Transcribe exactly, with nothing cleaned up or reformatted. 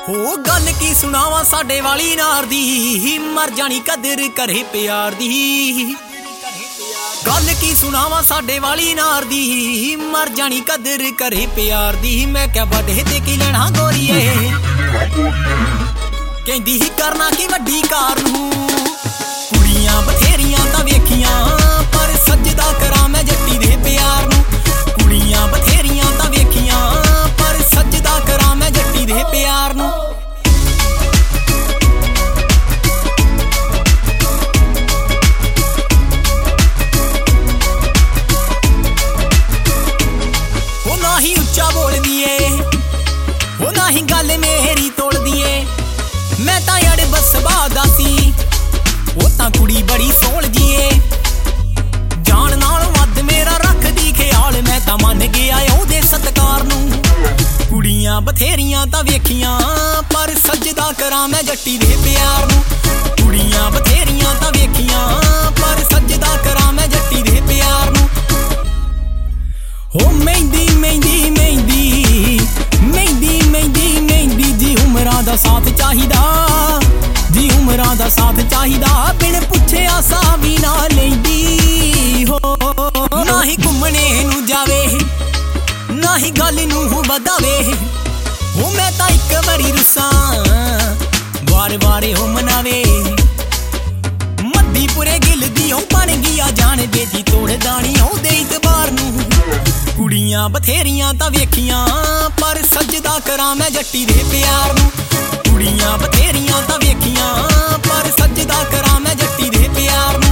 ਉਹ ਗੱਲ ਕੀ ਸੁਣਾਵਾਂ ਸਾਡੇ ਵਾਲੀ ਨਾਰ ਦੀ, ਮਰ ਜਾਣੀ ਕਦਰ ਕਰੇ ਪਿਆਰ ਦੀ। ਗੱਲ ਕੀ ਸੁਣਾਵਾਂ ਸਾਡੇ ਵਾਲੀ ਨਾਰ ਦੀ, ਮਰ ਜਾਣੀ ਕਦਰ ਕਰੇ ਪਿਆਰ ਦੀ। ਮੈਂ ਕਿਹਾ ਵੱਡੇ ਤੇ ਕੀ ਲੈਣਾ ਗੋਰੀਏ, ਕਹਿੰਦੀ ਹੀ ਕਰਨਾ ਕੀ ਵੱਡੀ ਕਾਰ ਨੂੰ। ਕੁੜੀਆਂ ਬਥੇਰੀਆਂ ਤਾਂ ਵੇਖੀਆਂ, ਪਰ ਸਜਦਾ ਕਰਾਂ ਮੈਂ ਜੱਟੀ ਦੇ ਪਿਆਰ ਨੂੰ। ਕੁੜੀਆਂ ਬਥੇਰੀਆਂ ਤਾਂ ਵੇਖੀਆਂ, ਪਰ ਸਜਦਾ ਕਰਾਂ ਮੈਂ ਜੱਟੀ ਦੇ ਪਿਆਰ ਨੂੰ। ਉਹ ਨਾ ਹੀ ਉੱਚਾ ਬੋਲਦੀ ਏ, ਉਹ ਨਾ ਹੀ ਗੱਲ ਮੇਰੀ ਤੋਲਦੀ ਏ। ਮੈਂ ਤਾਂ ਯਾਰ ਬਸ ਬਾਦਾ ਸੀ, ਉਹ ਤਾਂ ਕੁੜੀ ਬੜੀ ਸੋਹਣੀ ਏ। ਜਾਨ ਨਾਲ ਵੱਧ ਮੇਰਾ ਰੱਖਦੀ ਖਿਆਲ, ਮੈਂ ਤਾਂ ਮੰਨ ਗਿਆ ਉਹਦੇ ਸਤਿਕਾਰ ਨੂੰ। ਕੁੜੀਆਂ ਬਥੇਰੀਆਂ ਤਾਂ ਵੇਖੀਆਂ, ਪਰ ਸਜਦਾ ਕਰਾਂ ਮੈਂ ਜੱਟੀ ਦੇ ਪਿਆਰ ਨੂੰ। ਕੁੜੀਆਂ ਬਥੇਰੀਆਂ ਤਾਂ ਵੇਖੀਆਂ, ਪਰ ਸਜਦਾ ਕਰਾਂ ਮੈਂ ਜੱਟੀ ਦੇ ਪਿਆਰ ਨੂੰ। ਹੋ ਮਹਿੰਦੀ ਮਹਿੰਦੀ ਮਹਿੰਦੀ ਮਹਿੰਦੀ ਮਹਿੰਦੀ ਮਹਿੰਦੀ ਜੀ ਉਮਰਾਂ ਦਾ ਸਾਥ ਚਾਹੀਦਾ, ਜੀ ਉਮਰਾਂ ਦਾ ਸਾਥ ਚਾਹੀਦਾ। ਬਿਨ ਪੁੱਛਿਆ ਸਾਹ ਵੀ ਨਾ ਲੈਂਦੀ ਹੋ, ਨਾ ਹੀ ਘੁੰਮਣੇ ਨੂੰ ਜਾਵੇ, ਨਾ ਹੀ ਗੱਲ ਨੂੰ ਵਧਾਵੇ। ਉਹ ਮੈਂ ਤਾਂ ਇੱਕ ਵਾਰੀ ਰੁੱਸਾਂ, ਵਾਰ ਵਾਰ ਉਹ ਮਨਾਵੇ। ਮੱਦੀਪੁਰੇ ਗਿੱਲ ਦੀ ਉਹ ਬਣ ਗਿਆ ਜਾਣ ਦੇ ਜੀ, ਤੋੜ ਦਾਣੀ ਉਹਦੇ ਇਤਬਾਰ ਨੂੰ। ਕੁੜੀਆਂ ਬਥੇਰੀਆਂ ਤਾਂ ਵੇਖੀਆਂ, ਪਰ ਸਜਦਾ ਕਰਾਂ ਮੈਂ ਜੱਟੀ ਦੇ ਪਿਆਰ ਨੂੰ। ਕੁੜੀਆਂ ਬਥੇਰੀਆਂ ਤਾਂ ਵੇਖੀਆਂ, ਪਰ ਸਜਦਾ ਕਰਾਂ ਮੈਂ ਜੱਟੀ ਦੇ ਪਿਆਰ ਨੂੰ।